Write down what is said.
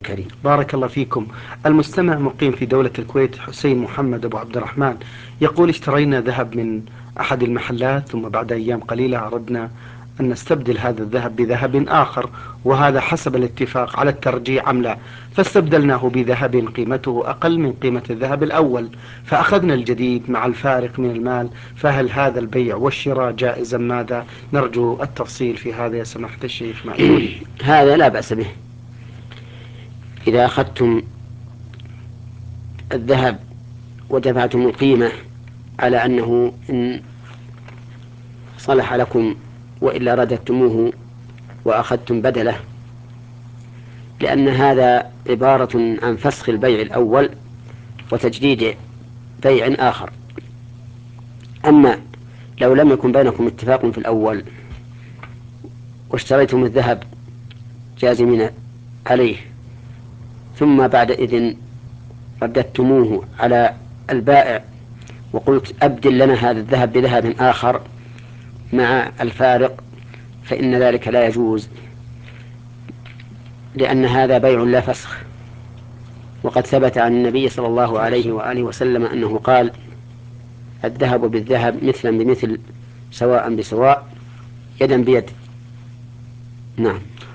كريم. بارك الله فيكم. المستمع مقيم في دولة الكويت حسين محمد أبو عبد الرحمن يقول: اشترينا ذهب من أحد المحلات، ثم بعد أيام قليلة أردنا أن نستبدل هذا الذهب بذهب آخر، وهذا حسب الاتفاق على الترجيع أم لا، فاستبدلناه بذهب قيمته أقل من قيمة الذهب الأول، فأخذنا الجديد مع الفارق من المال، فهل هذا البيع والشراء جائزا؟ ماذا؟ نرجو التفصيل في هذا يا سماحة الشيخ مأجورين. هذا لا بأس به. إذا أخذتم الذهب ودفعتم القيمة على أنه إن صلح لكم وإلا رددتموه وأخذتم بدله، لأن هذا عبارة عن فسخ البيع الأول وتجديد بيع آخر. أما لو لم يكن بينكم اتفاق في الأول واشتريتم الذهب جازمين عليه، ثم بعد إذن رددتموه على البائع وقلت أبدل لنا هذا الذهب بذهب آخر مع الفارق، فإن ذلك لا يجوز، لأن هذا بيع لا فسخ. وقد ثبت عن النبي صلى الله عليه وآله وسلم أنه قال: الذهب بالذهب مثلا بمثل، سواء بسواء، يدا بيد. نعم.